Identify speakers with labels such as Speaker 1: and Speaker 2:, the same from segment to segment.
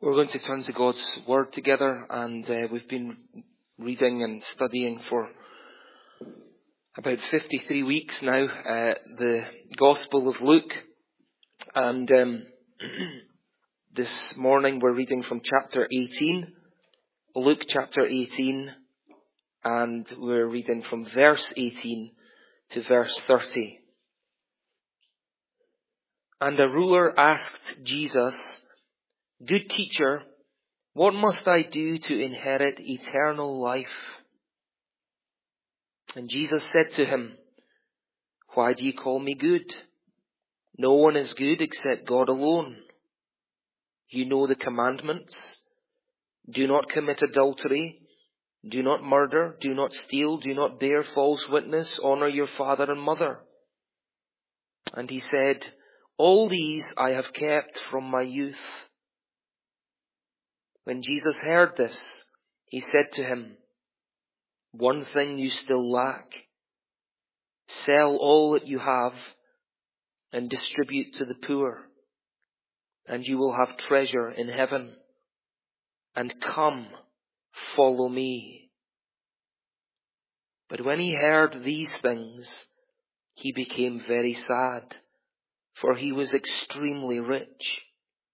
Speaker 1: We're going to turn to God's Word together, and we've been reading and studying for about 53 weeks now, the Gospel of Luke. And this morning we're reading from chapter 18, Luke chapter 18, and we're reading from verse 18 to verse 30. And a ruler asked Jesus, "Good teacher, what must I do to inherit eternal life?" And Jesus said to him, "Why do you call me good? No one is good except God alone. You know the commandments. Do not commit adultery. Do not murder. Do not steal. Do not bear false witness. Honor your father and mother." And he said, "All these I have kept from my youth." When Jesus heard this, he said to him, "One thing you still lack. Sell all that you have and distribute to the poor, and you will have treasure in heaven. And come, follow me." But when he heard these things, he became very sad, for he was extremely rich.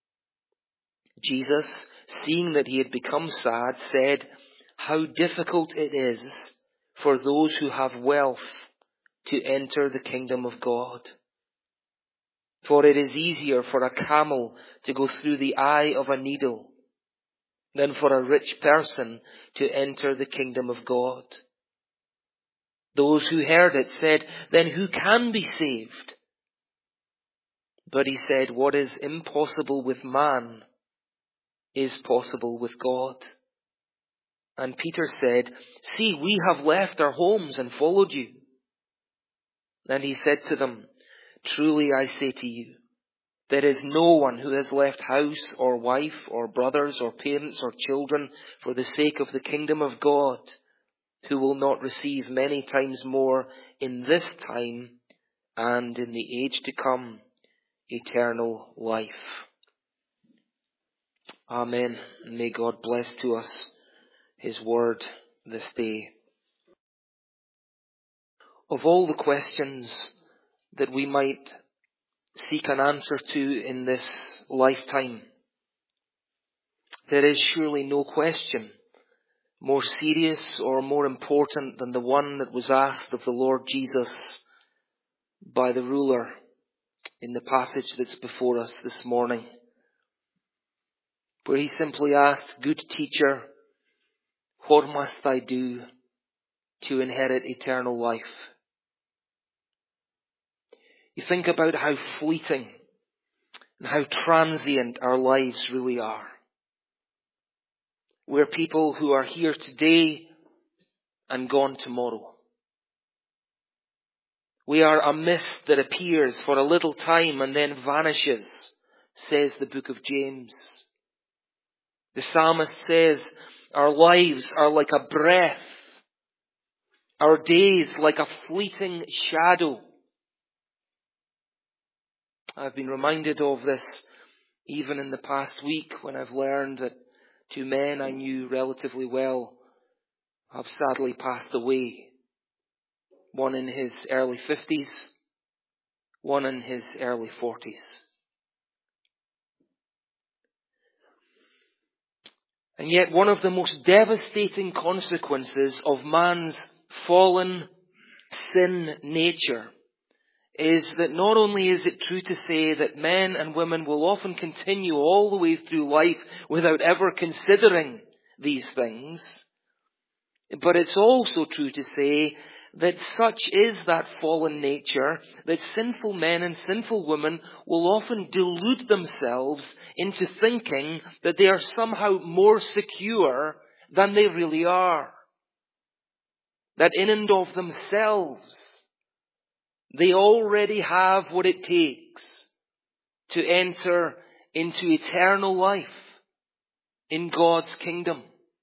Speaker 1: Jesus, seeing that he had become sad, said, "How difficult it is for those who have wealth to enter the kingdom of God. For it is easier for a camel to go through the eye of a needle than for a rich person to enter the kingdom of God." Those who heard it said, "Then who can be saved?" But he said, "What is impossible with man is possible with God." And Peter said, "See, we have left our homes and followed you." And he said to them, "Truly I say to you, there is no one who has left house or wife or brothers or parents or children for the sake of the kingdom of God who will not receive many times more in this time and in the age to come eternal life." Amen. And may God bless to us his word this day. Of all the questions that we might seek an answer to in this lifetime, there is surely no question more serious or more important than the one that was asked of the Lord Jesus by the ruler in the passage that's before us this morning, where he simply asked, "Good teacher, what must I do to inherit eternal life?" You think about how fleeting and how transient our lives really are. We're people who are here today and gone tomorrow. We are a mist that appears for a little time and then vanishes, says the book of James. The psalmist says our lives are like a breath, our days like a fleeting shadow. I've been reminded of this even in the past week when I've learned that two men I knew relatively well have sadly passed away. One in his early 50s, one in his early 40s. And yet one of the most devastating consequences of man's fallen sin nature is that not only is it true to say that men and women will often continue all the way through life without ever considering these things, but it's also true to say that such is that fallen nature that sinful men and sinful women will often delude themselves into thinking that they are somehow more secure than they really are. That in and of themselves, they already have what it takes to enter into eternal life in God's kingdom.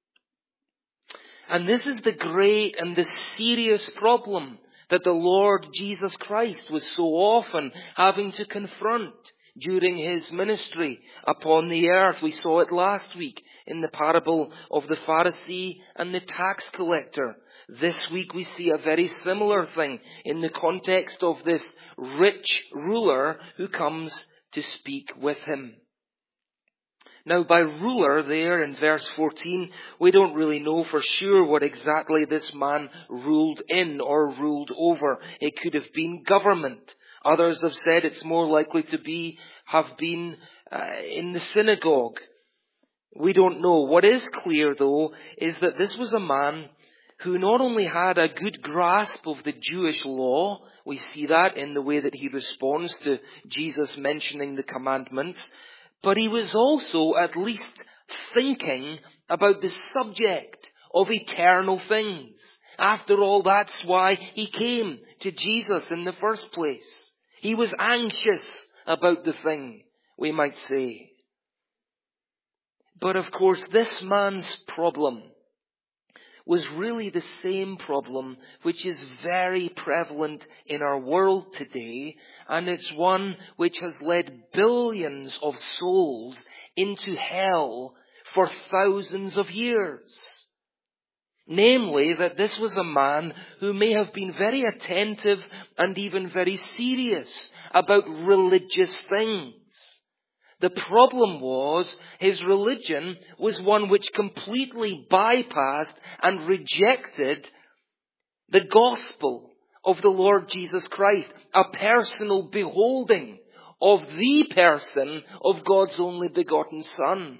Speaker 1: And this is the great and the serious problem that the Lord Jesus Christ was so often having to confront during his ministry upon the earth. We saw it last week in the parable of the Pharisee and the tax collector. This week we see a very similar thing in the context of this rich ruler who comes to speak with him. Now, by ruler there in verse 14, we don't really know for sure what exactly this man ruled in or ruled over. It could have been government. Others have said it's more likely to have been in the synagogue. We don't know. What is clear, though, is that this was a man who not only had a good grasp of the Jewish law, we see that in the way that he responds to Jesus mentioning the commandments, but he was also at least thinking about the subject of eternal things. After all, that's why he came to Jesus in the first place. He was anxious about the thing, we might say. But of course, this man's problem was really the same problem which is very prevalent in our world today, and it's one which has led billions of souls into hell for thousands of years. Namely, that this was a man who may have been very attentive and even very serious about religious things. The problem was his religion was one which completely bypassed and rejected the gospel of the Lord Jesus Christ, a personal beholding of the person of God's only begotten Son.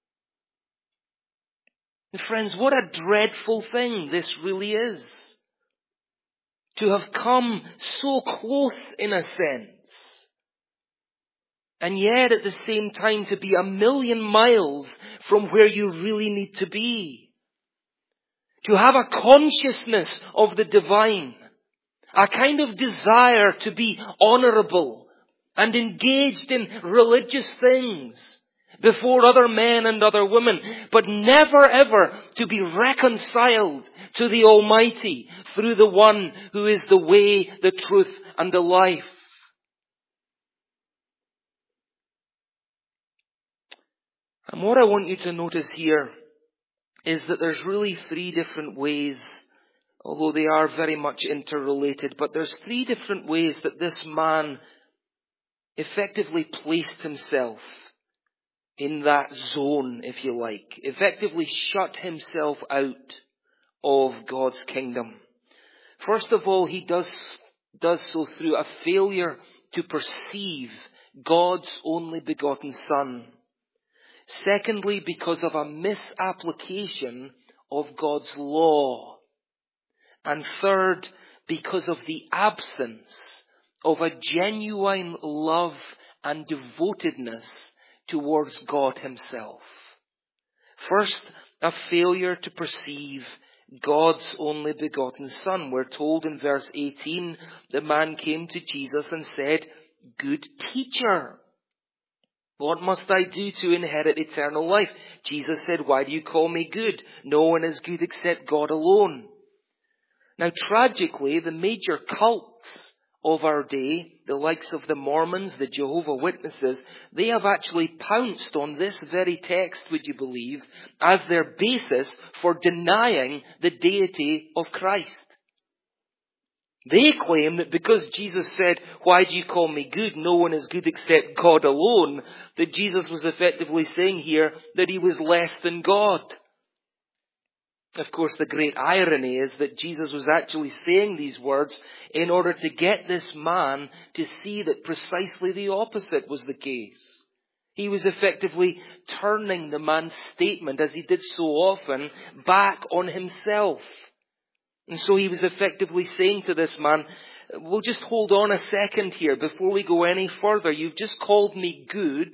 Speaker 1: And friends, what a dreadful thing this really is. To have come so close in a sense, and yet at the same time to be 1,000,000 miles from where you really need to be. To have a consciousness of the divine. A kind of desire to be honorable and engaged in religious things before other men and other women. But never ever to be reconciled to the Almighty through the one who is the way, the truth and the life. And what I want you to notice here is that there's really 3 different ways, although they are very much interrelated, but there's 3 different ways that this man effectively placed himself in that zone, if you like, effectively shut himself out of God's kingdom. First of all, he does so through a failure to perceive God's only begotten Son. Secondly, because of a misapplication of God's law. And third, because of the absence of a genuine love and devotedness towards God himself. First, a failure to perceive God's only begotten Son. We're told in verse 18, the man came to Jesus and said, "Good teacher, what must I do to inherit eternal life?" Jesus said, "Why do you call me good? No one is good except God alone." Now, tragically, the major cults of our day, the likes of the Mormons, the Jehovah Witnesses, they have actually pounced on this very text, would you believe, as their basis for denying the deity of Christ. They claim that because Jesus said, "Why do you call me good? No one is good except God alone," that Jesus was effectively saying here that he was less than God. Of course, the great irony is that Jesus was actually saying these words in order to get this man to see that precisely the opposite was the case. He was effectively turning the man's statement, as he did so often, back on himself. And so he was effectively saying to this man, "We'll just hold on a second here before we go any further. You've just called me good."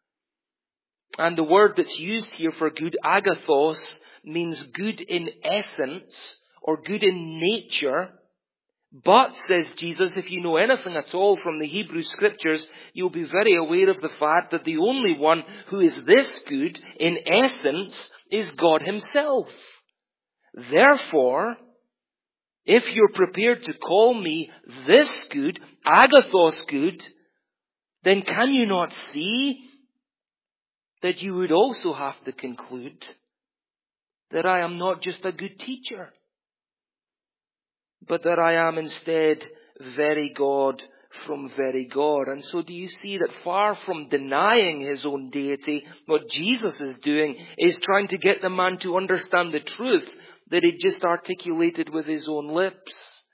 Speaker 1: And the word that's used here for good, agathos, means good in essence or good in nature. But, says Jesus, if you know anything at all from the Hebrew Scriptures, you'll be very aware of the fact that the only one who is this good in essence is God himself. Therefore, if you're prepared to call me this good, agathos good, then can you not see that you would also have to conclude that I am not just a good teacher, but that I am instead very God from very God? And so do you see that far from denying his own deity, what Jesus is doing is trying to get the man to understand the truth that he just articulated with his own lips.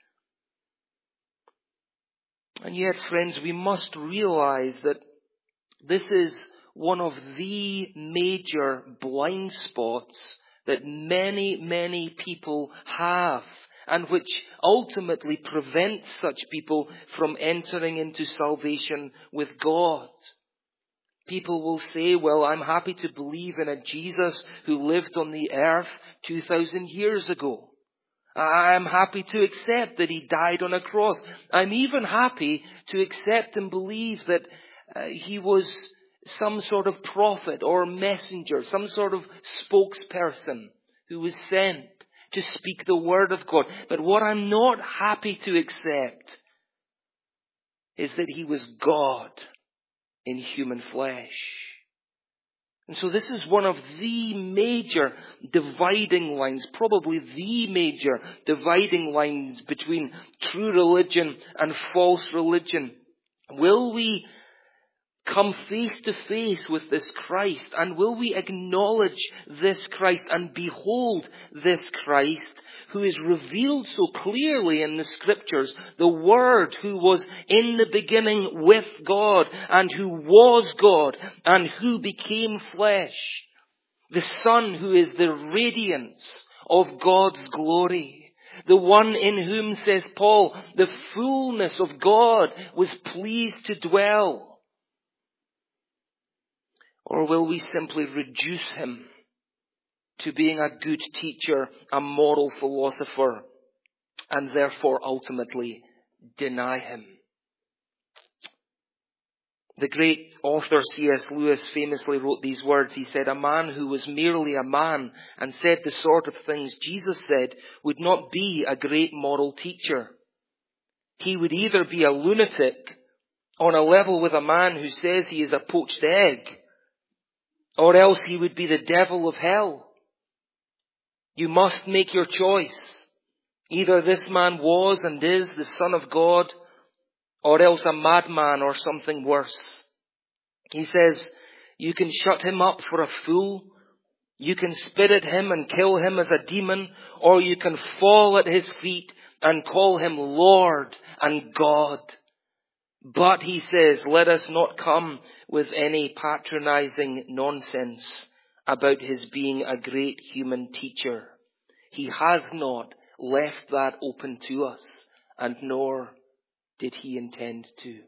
Speaker 1: And yet, friends, we must realize that this is one of the major blind spots that many, many people have, and which ultimately prevents such people from entering into salvation with God. People will say, well, I'm happy to believe in a Jesus who lived on the earth 2,000 years ago. I'm happy to accept that he died on a cross. I'm even happy to accept and believe that he was some sort of prophet or messenger, some sort of spokesperson who was sent to speak the word of God. But what I'm not happy to accept is that he was God in human flesh. And so this is one of the major dividing lines, probably the major dividing lines between true religion and false religion. Will we come face to face with this Christ, and will we acknowledge this Christ and behold this Christ who is revealed so clearly in the Scriptures, the Word who was in the beginning with God and who was God and who became flesh, the Son who is the radiance of God's glory, the one in whom, says Paul, the fullness of God was pleased to dwell? Or will we simply reduce him to being a good teacher, a moral philosopher, and therefore ultimately deny him? The great author C.S. Lewis famously wrote these words. He said, a man who was merely a man and said the sort of things Jesus said would not be a great moral teacher. He would either be a lunatic on a level with a man who says he is a poached egg, or else he would be the devil of hell. You must make your choice. Either this man was and is the Son of God, or else a madman or something worse. He says, you can shut him up for a fool, you can spit at him and kill him as a demon, or you can fall at his feet and call him Lord and God. But, he says, let us not come with any patronizing nonsense about his being a great human teacher. He has not left that open to us, and nor did he intend to.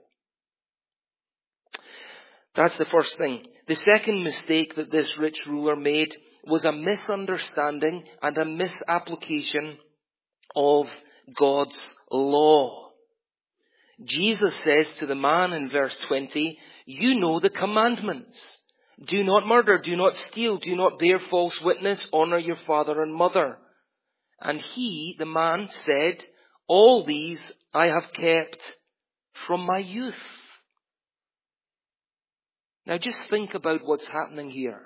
Speaker 1: That's the first thing. The second mistake that this rich ruler made was a misunderstanding and a misapplication of God's law. Jesus says to the man in verse 20, you know the commandments. Do not murder, do not steal, do not bear false witness, honor your father and mother. And he, the man, said, all these I have kept from my youth. Now just think about what's happening here.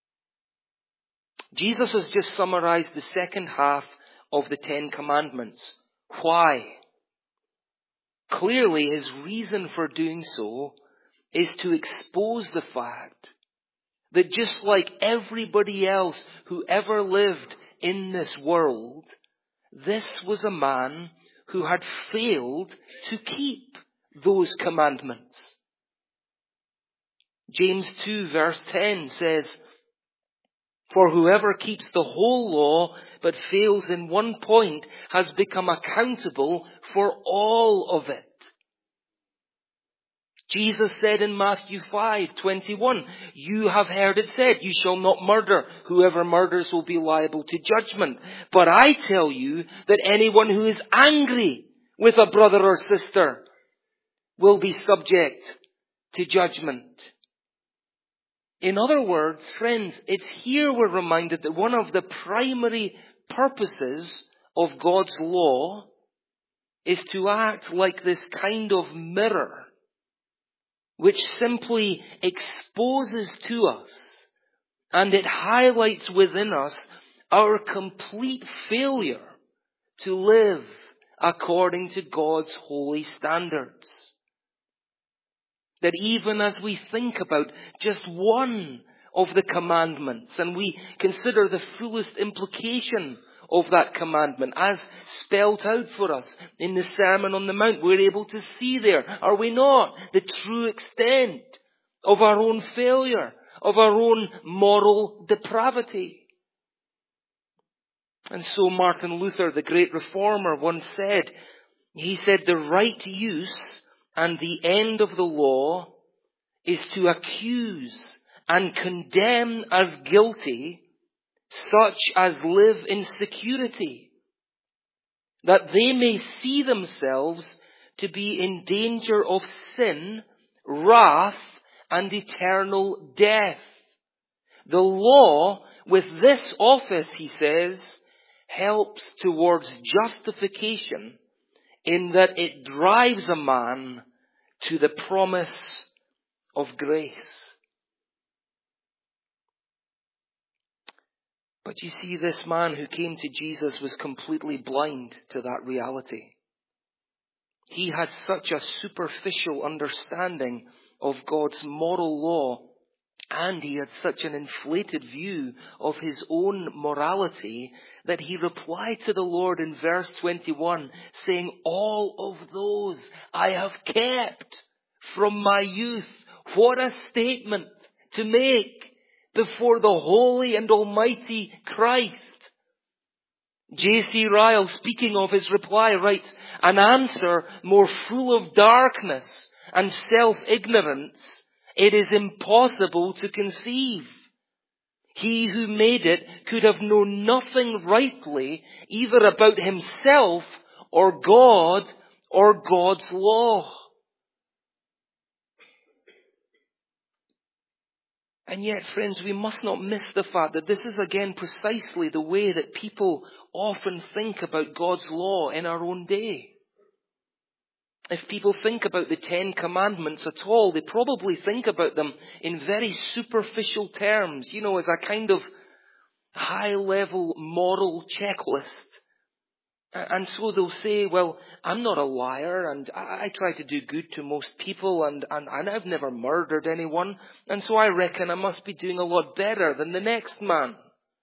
Speaker 1: Jesus has just summarized the second half of the 10 Commandments. Why? Clearly, his reason for doing so is to expose the fact that just like everybody else who ever lived in this world, this was a man who had failed to keep those commandments. James 2 verse 10 says, for whoever keeps the whole law but fails in one point has become accountable for all of it. Jesus said in Matthew 5:21, you have heard it said, you shall not murder. Whoever murders will be liable to judgment. But I tell you that anyone who is angry with a brother or sister will be subject to judgment. In other words, friends, it's here we're reminded that one of the primary purposes of God's law is to act like this kind of mirror which simply exposes to us and it highlights within us our complete failure to live according to God's holy standards. That even as we think about just one of the commandments and we consider the fullest implication of that commandment as spelled out for us in the Sermon on the Mount, we're able to see there, are we not, the true extent of our own failure, of our own moral depravity. And so Martin Luther, the great reformer, once said, he said, the right use and the end of the law is to accuse and condemn as guilty such as live in security, that they may see themselves to be in danger of sin, wrath, and eternal death. The law, with this office, he says, helps towards justification in that it drives a man to the promise of grace. But you see, this man who came to Jesus was completely blind to that reality. He had such a superficial understanding of God's moral law, and he had such an inflated view of his own morality that he replied to the Lord in verse 21, saying, all of those I have kept from my youth. What a statement to make before the holy and almighty Christ. J.C. Ryle, speaking of his reply, writes, an answer more full of darkness and self-ignorance it is impossible to conceive. He who made it could have known nothing rightly, either about himself or God or God's law. And yet, friends, we must not miss the fact that this is again precisely the way that people often think about God's law in our own day. If people think about the 10 Commandments at all, they probably think about them in very superficial terms, as a kind of high-level moral checklist. And so they'll say, well, I'm not a liar, and I try to do good to most people, and I've never murdered anyone, and so I reckon I must be doing a lot better than the next man.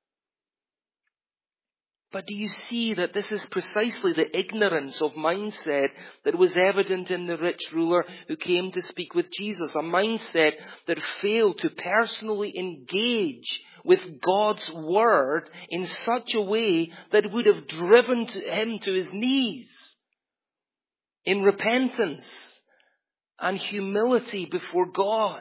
Speaker 1: But do you see that this is precisely the ignorance of mindset that was evident in the rich ruler who came to speak with Jesus? A mindset that failed to personally engage with God's word in such a way that would have driven him to his knees in repentance and humility before God.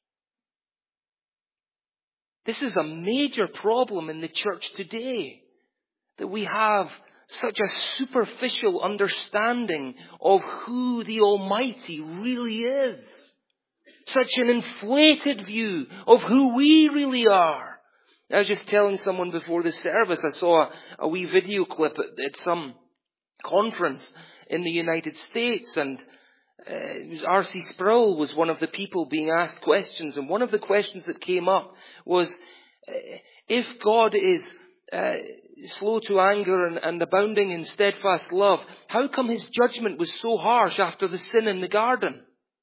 Speaker 1: This is a major problem in the church today. That we have such a superficial understanding of who the Almighty really is. Such an inflated view of who we really are. I was just telling someone before the service, I saw a wee video clip at some conference in the United States, and R.C. Sproul was one of the people being asked questions, and one of the questions that came up was, if God is slow to anger and abounding in steadfast love, how come his judgment was so harsh after the sin in the garden?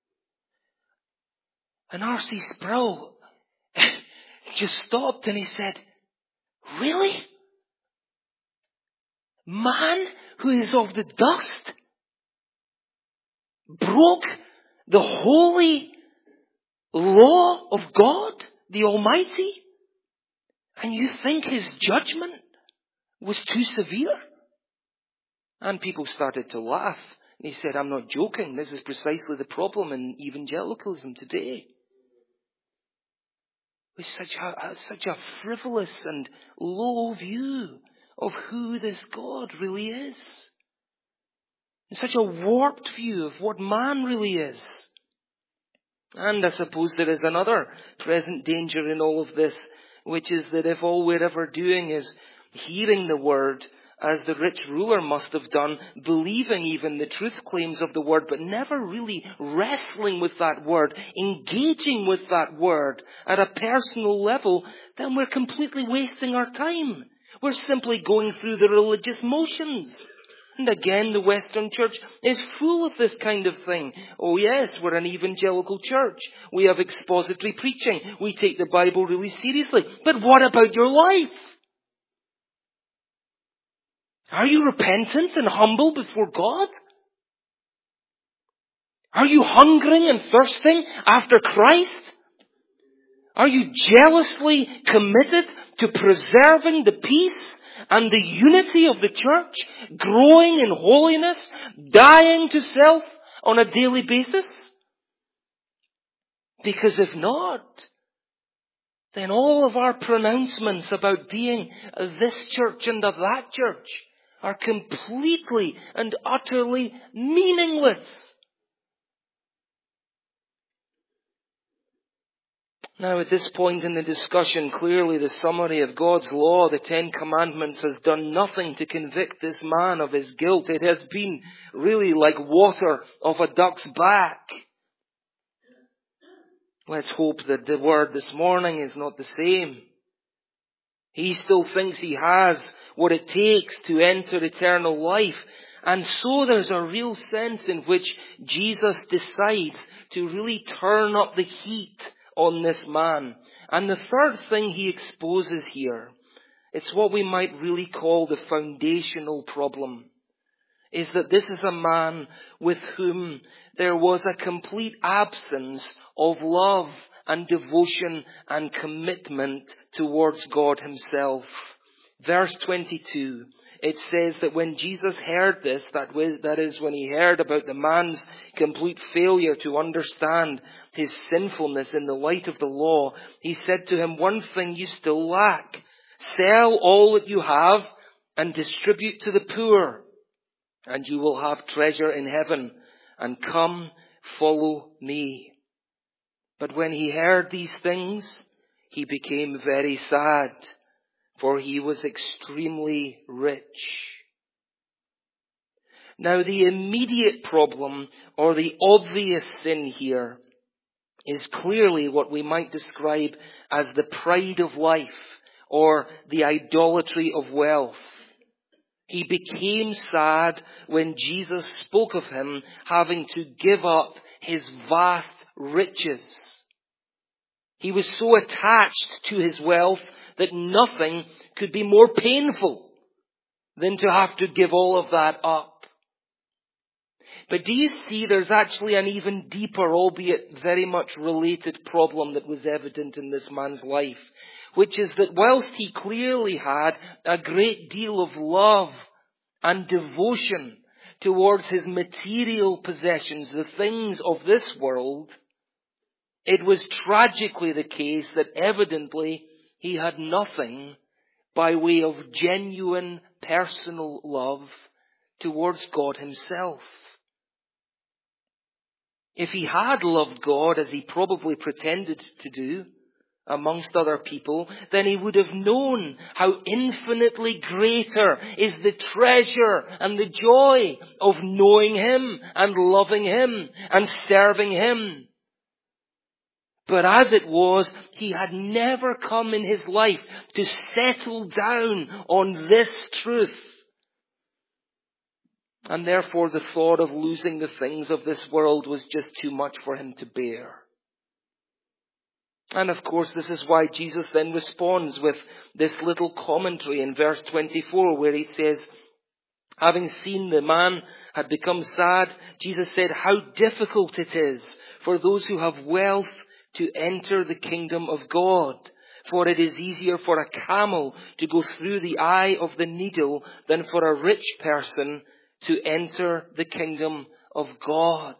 Speaker 1: And R.C. Sproul just stopped and he said, really? Man who is of the dust broke the holy law of God, the Almighty? And you think his judgment was too severe? And people started to laugh. And he said, I'm not joking. This is precisely the problem in evangelicalism today. With such a frivolous and low view of who this God really is. And such a warped view of what man really is. And I suppose there is another present danger in all of this, which is that if all we're ever doing is hearing the word as the rich ruler must have done, believing even the truth claims of the word, but never really wrestling with that word, engaging with that word at a personal level, then we're completely wasting our time. We're simply going through the religious motions. And again, the Western church is full of this kind of thing. Oh yes, we're an evangelical church. We have expository preaching. We take the Bible really seriously. But what about your life? Are you repentant and humble before God? Are you hungering and thirsting after Christ? Are you jealously committed to preserving the peace and the unity of the church, growing in holiness, dying to self on a daily basis? Because if not, then all of our pronouncements about being this church and of that church are completely and utterly meaningless. Now, at this point in the discussion, clearly the summary of God's law, the Ten Commandments, has done nothing to convict this man of his guilt. It has been really like water off a duck's back. Let's hope that the word this morning is not the same. He still thinks he has what it takes to enter eternal life. And so there's a real sense in which Jesus decides to really turn up the heat on this man. And the third thing he exposes here, it's what we might really call the foundational problem, is that this is a man with whom there was a complete absence of love and devotion and commitment towards God himself. Verse 22, it says that when Jesus heard this, that is when he heard about the man's complete failure to understand his sinfulness in the light of the law, he said to him, one thing you still lack. Sell all that you have and distribute to the poor, and you will have treasure in heaven, and come, follow me. But when he heard these things, he became very sad, for he was extremely rich. Now, the immediate problem, or the obvious sin here, is clearly what we might describe as the pride of life, or the idolatry of wealth. He became sad when Jesus spoke of him having to give up his vast riches. He was so attached to his wealth that nothing could be more painful than to have to give all of that up. But do you see there's actually an even deeper, albeit very much related problem that was evident in this man's life, which is that whilst he clearly had a great deal of love and devotion towards his material possessions, the things of this world, it was tragically the case that evidently he had nothing by way of genuine personal love towards God himself. If he had loved God as he probably pretended to do amongst other people, then he would have known how infinitely greater is the treasure and the joy of knowing him and loving him and serving him. But as it was, he had never come in his life to settle down on this truth. And therefore the thought of losing the things of this world was just too much for him to bear. And of course this is why Jesus then responds with this little commentary in verse 24 where he says, having seen the man had become sad, Jesus said, how difficult it is for those who have wealth to enter the kingdom of God. For it is easier for a camel to go through the eye of the needle than for a rich person to enter the kingdom of God.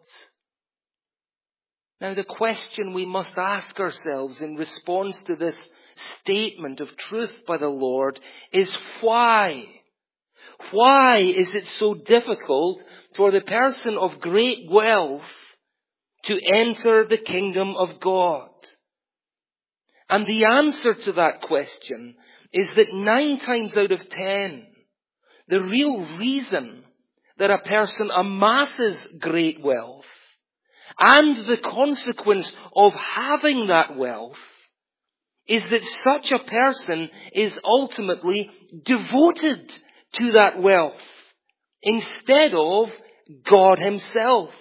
Speaker 1: Now the question we must ask ourselves in response to this statement of truth by the Lord is why? Why is it so difficult for the person of great wealth to enter the kingdom of God? And the answer to that question is that 9 times out of 10, the real reason that a person amasses great wealth and the consequence of having that wealth is that such a person is ultimately devoted to that wealth instead of God himself.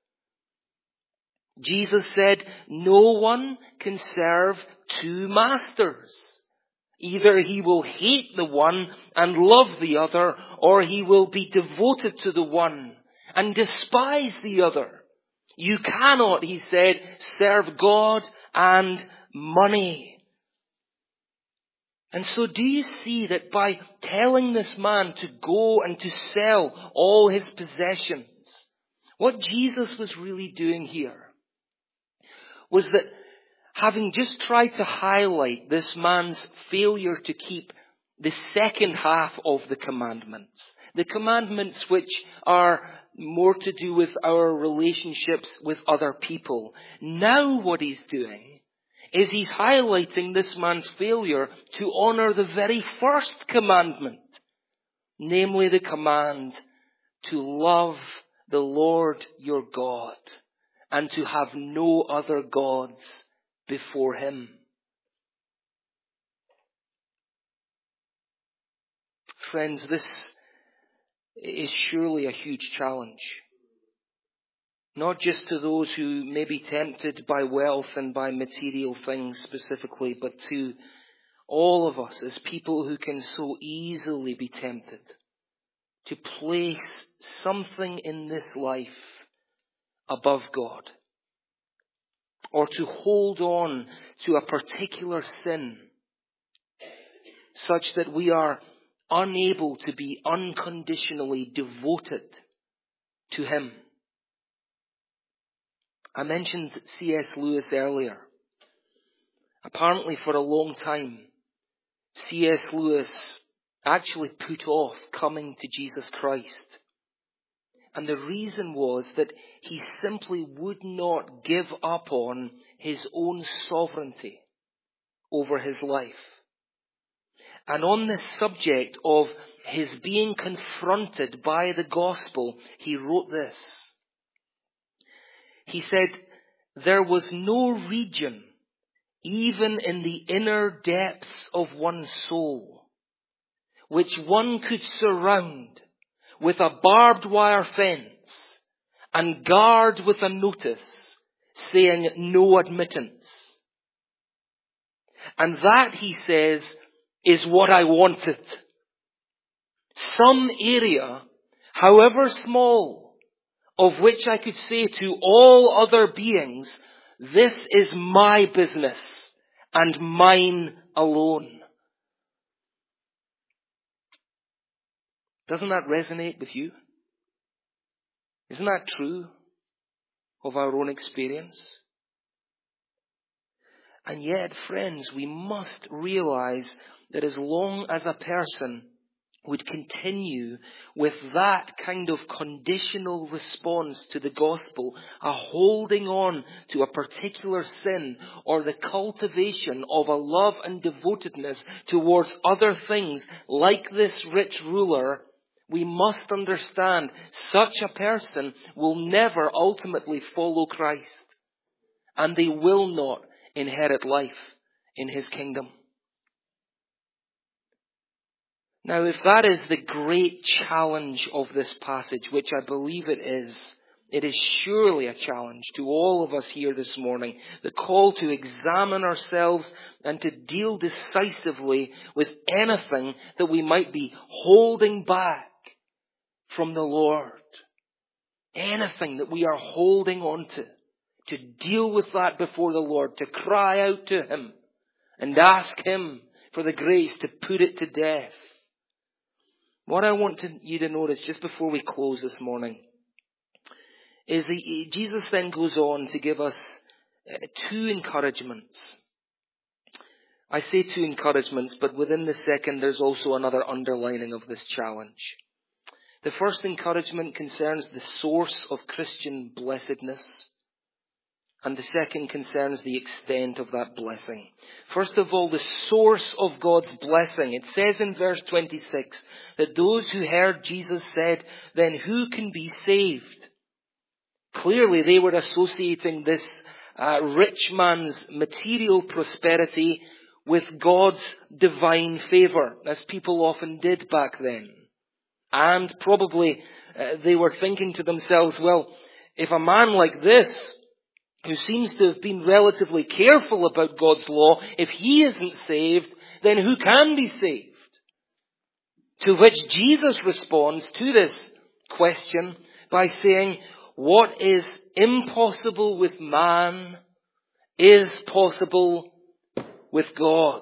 Speaker 1: Jesus said, no one can serve two masters. Either he will hate the one and love the other, or he will be devoted to the one and despise the other. You cannot, he said, serve God and money. And so do you see that by telling this man to go and to sell all his possessions, what Jesus was really doing here was that, having just tried to highlight this man's failure to keep the second half of the commandments which are more to do with our relationships with other people, now what he's doing is he's highlighting this man's failure to honor the very first commandment, namely the command to love the Lord your God and to have no other gods before him. Friends, this is surely a huge challenge. Not just to those who may be tempted by wealth and by material things specifically, but to all of us as people who can so easily be tempted to place something in this life above God, or to hold on to a particular sin such that we are unable to be unconditionally devoted to him. I mentioned C.S. Lewis earlier. Apparently for a long time, C.S. Lewis actually put off coming to Jesus Christ. And the reason was that he simply would not give up on his own sovereignty over his life. And on this subject of his being confronted by the gospel, he wrote this. He said, there was no region, even in the inner depths of one's soul, which one could surround with a barbed wire fence and guard with a notice saying no admittance. And that, he says, is what I wanted. Some area, however small, of which I could say to all other beings, this is my business and mine alone. Doesn't that resonate with you? Isn't that true of our own experience? And yet, friends, we must realize that as long as a person would continue with that kind of conditional response to the gospel, a holding on to a particular sin, or the cultivation of a love and devotedness towards other things like this rich ruler, we must understand such a person will never ultimately follow Christ, and they will not inherit life in his kingdom. Now, if that is the great challenge of this passage, which I believe it is surely a challenge to all of us here this morning. The call to examine ourselves and to deal decisively with anything that we might be holding back from the Lord. Anything that we are holding on to deal with that before the Lord, to cry out to him and ask him for the grace to put it to death. What I want you to notice just before we close this morning is that Jesus then goes on to give us two encouragements. I say two encouragements, but within the second there's also another underlining of this challenge. The first encouragement concerns the source of Christian blessedness. And the second concerns the extent of that blessing. First of all, the source of God's blessing. It says in verse 26 that those who heard Jesus said, "Then who can be saved?" Clearly they were associating this rich man's material prosperity with God's divine favour, as people often did back then. And probably they were thinking to themselves, well, if a man like this, who seems to have been relatively careful about God's law, if he isn't saved, then who can be saved? To which Jesus responds to this question by saying, what is impossible with man is possible with God.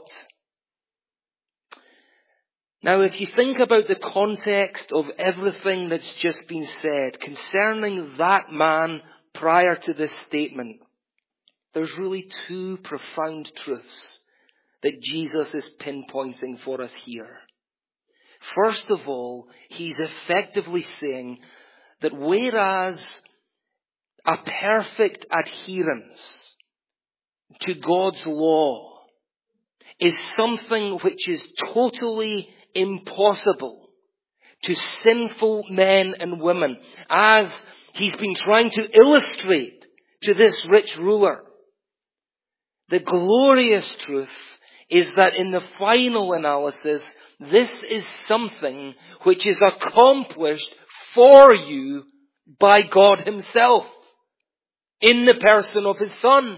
Speaker 1: Now, if you think about the context of everything that's just been said concerning that man prior to this statement, there's really two profound truths that Jesus is pinpointing for us here. First of all, he's effectively saying that whereas a perfect adherence to God's law is something which is totally impossible to sinful men and women, as he's been trying to illustrate to this rich ruler, the glorious truth is that in the final analysis, this is something which is accomplished for you by God himself in the person of his Son.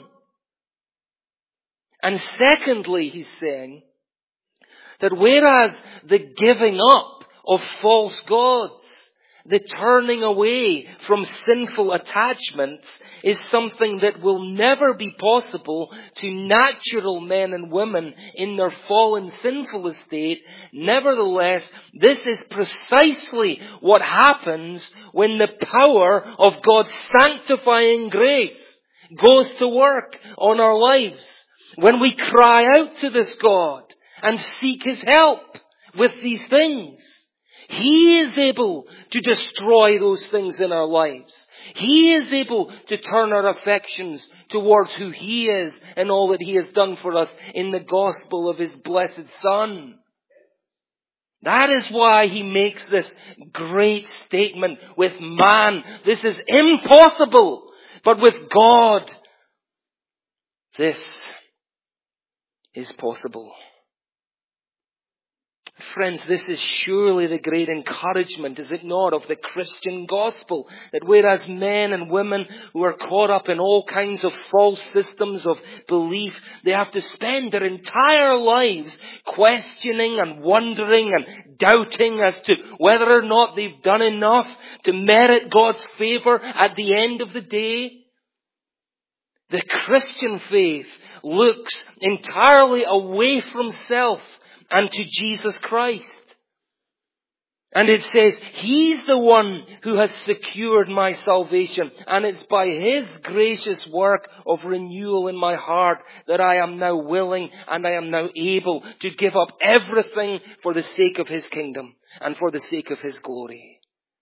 Speaker 1: And secondly, he's saying that whereas the giving up of false gods, the turning away from sinful attachments is something that will never be possible to natural men and women in their fallen sinful estate. Nevertheless, this is precisely what happens when the power of God's sanctifying grace goes to work on our lives. When we cry out to this God and seek his help with these things, he is able to destroy those things in our lives. He is able to turn our affections towards who he is and all that he has done for us in the gospel of his blessed Son. That is why he makes this great statement. With man, this is impossible. But with God, this is possible. Friends, this is surely the great encouragement, is it not, of the Christian gospel, that whereas men and women who are caught up in all kinds of false systems of belief, they have to spend their entire lives questioning and wondering and doubting as to whether or not they've done enough to merit God's favour at the end of the day. The Christian faith looks entirely away from self and to Jesus Christ. And it says, he's the one who has secured my salvation. And it's by his gracious work of renewal in my heart that I am now willing and I am now able to give up everything for the sake of his kingdom and for the sake of his glory.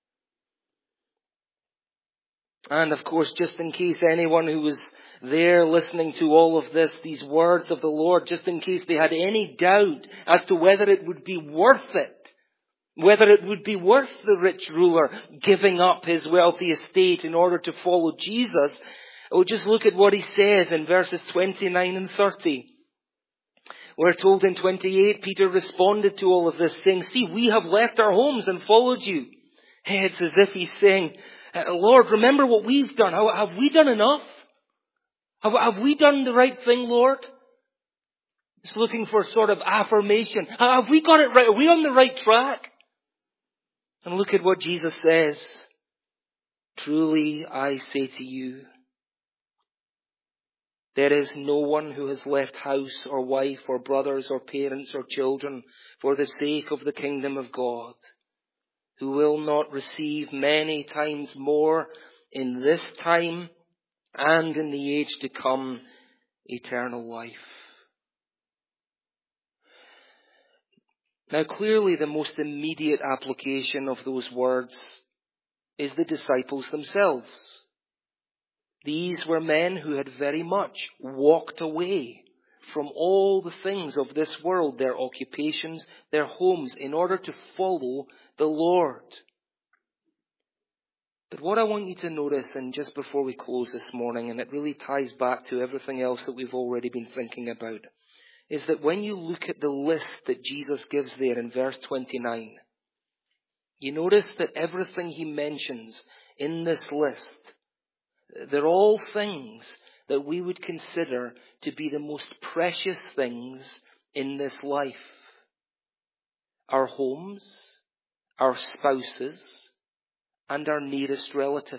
Speaker 1: And of course, just in case anyone who was there listening to all of this, these words of the Lord, just in case they had any doubt as to whether it would be worth it, whether it would be worth the rich ruler giving up his wealthy estate in order to follow Jesus, just look at what he says in verses 29 and 30. We're told in 28, Peter responded to all of this saying, "See, we have left our homes and followed you." It's as if he's saying, "Lord, remember what we've done. Have we done enough? Have we done the right thing, Lord?" It's looking for sort of affirmation. Have we got it right? Are we on the right track? And look at what Jesus says. "Truly I say to you, there is no one who has left house or wife or brothers or parents or children for the sake of the kingdom of God, who will not receive many times more in this time and in the age to come eternal life." Now clearly the most immediate application of those words is the disciples themselves. These were men who had very much walked away from all the things of this world, their occupations, their homes, in order to follow the Lord. But what I want you to notice, and just before we close this morning, and it really ties back to everything else that we've already been thinking about, is that when you look at the list that Jesus gives there in verse 29, you notice that everything he mentions in this list, they're all things that we would consider to be the most precious things in this life. Our homes, our spouses, and our nearest relatives.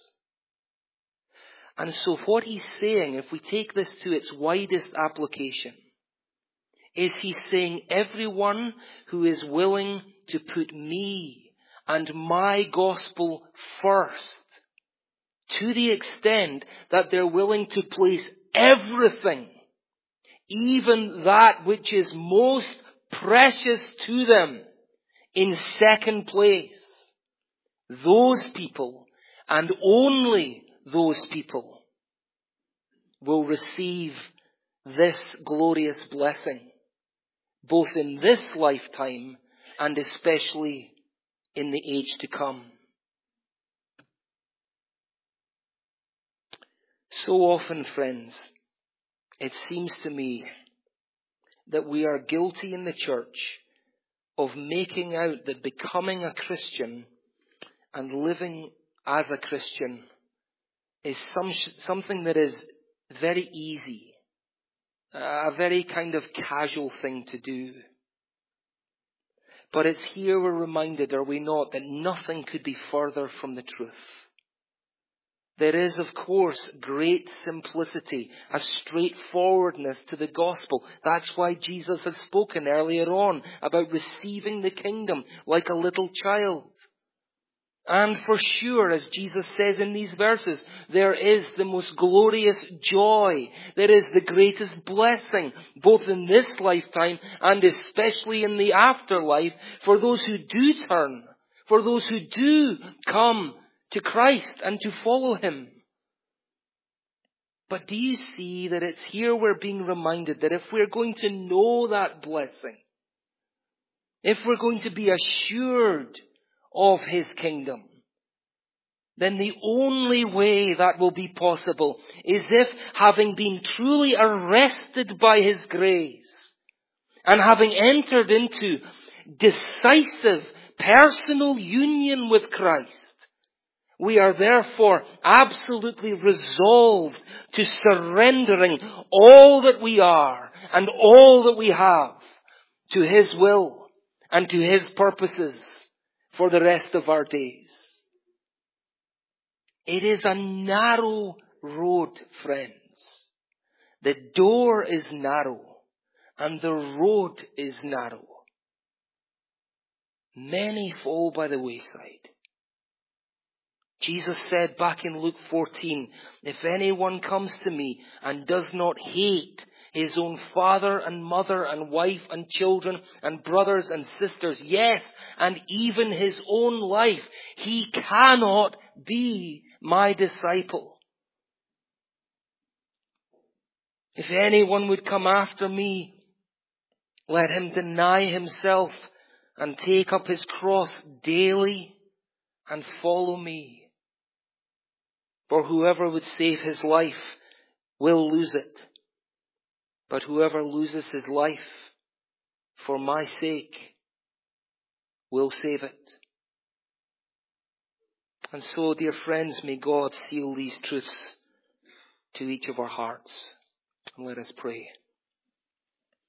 Speaker 1: And so what he's saying, if we take this to its widest application, is he's saying everyone who is willing to put me and my gospel first, to the extent that they're willing to place everything, even that which is most precious to them, in second place. Those people, and only those people, will receive this glorious blessing, both in this lifetime and especially in the age to come. So often, friends, it seems to me that we are guilty in the church of making out that becoming a Christian and living as a Christian is something that is very easy, a very kind of casual thing to do. But it's here we're reminded, are we not, that nothing could be further from the truth. There is, of course, great simplicity, a straightforwardness to the gospel. That's why Jesus had spoken earlier on about receiving the kingdom like a little child. And for sure, as Jesus says in these verses, there is the most glorious joy. There is the greatest blessing, both in this lifetime and especially in the afterlife, for those who do turn, for those who do come to Christ and to follow Him. But do you see that it's here we're being reminded that if we're going to know that blessing, if we're going to be assured of His kingdom, then the only way that will be possible is if, having been truly arrested by His grace and having entered into decisive personal union with Christ, we are therefore absolutely resolved to surrendering all that we are and all that we have to His will and to His purposes for the rest of our days. It is a narrow road, friends. The door is narrow and the road is narrow. Many fall by the wayside. Jesus said back in Luke 14, if anyone comes to me and does not hate his own father and mother and wife and children and brothers and sisters, yes, and even his own life, he cannot be my disciple. If anyone would come after me, let him deny himself and take up his cross daily and follow me. For whoever would save his life will lose it. But whoever loses his life for my sake will save it. And so, dear friends, may God seal these truths to each of our hearts. And let us pray.